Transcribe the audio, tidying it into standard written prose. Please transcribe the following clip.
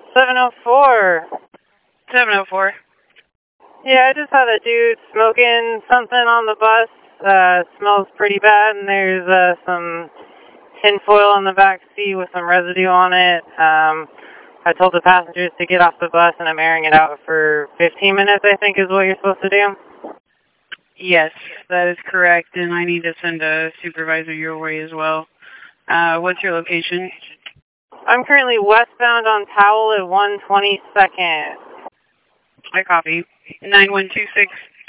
704. 704. Yeah, I just had a dude smoking something on the bus. Smells pretty bad, and there's some tinfoil in the back seat with some residue on it. I told the passengers to get off the bus, and I'm airing it out for 15 minutes, I think is what you're supposed to do. Yes, that is correct, and I need to send a supervisor your way as well. What's your location? I'm currently westbound on Powell at 122nd. I copy. 9126